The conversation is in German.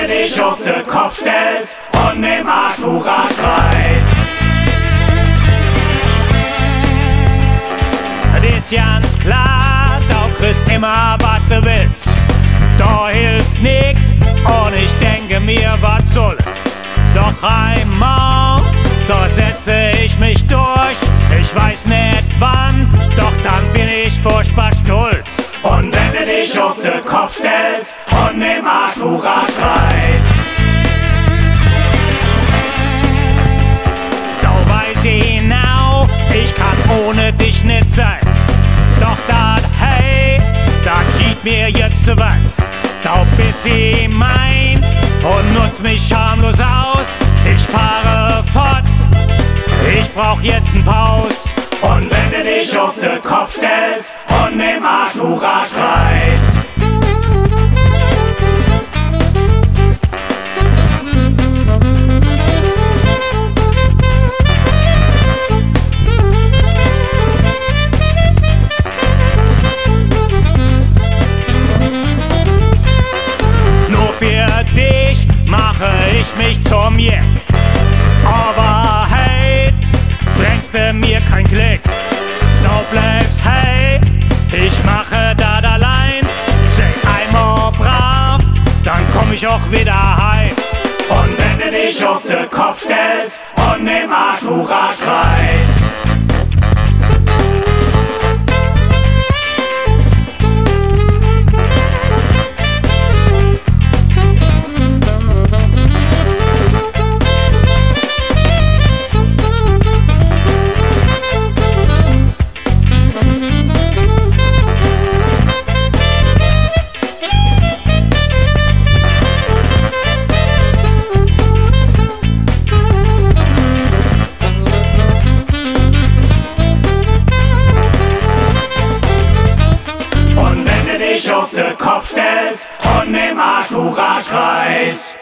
du dich auf den Kopf stellst und im Arsch Hurra schreist. Das ist ganz klar, du kriegst immer, was du willst. Da hilft nix und ich denke mir, was soll es? Doch einmal, da setze ich mich durch. Ich weiß nicht wann, doch dann bin ich furchtbar stolz. Und wenn du dich auf den Kopf stellst und im Arsch Hurra schreist. Da weiß ich genau, ich kann ohne dich nicht sein. Doch dat, hey, dat geht mir jetzt zu weit. Da bist du mein und nutz mich schamlos aus. Ich fahre fort, ich brauch jetzt n' Paus. Und wenn du dich auf den Kopf stellst und im Arsch Hurra schreist. Nur für dich mache ich mich zum Jeck. Aber hey, bringst du mir kein Glück. Du bleibst, hey, ich mache das allein. Sei einmal brav, dann komm ich auch wieder heim. Und wenn du dich auf den Kopf stellst und im Arsch Hurra schreist. Auf den Kopf stellst und im Arsch Hurra schreist.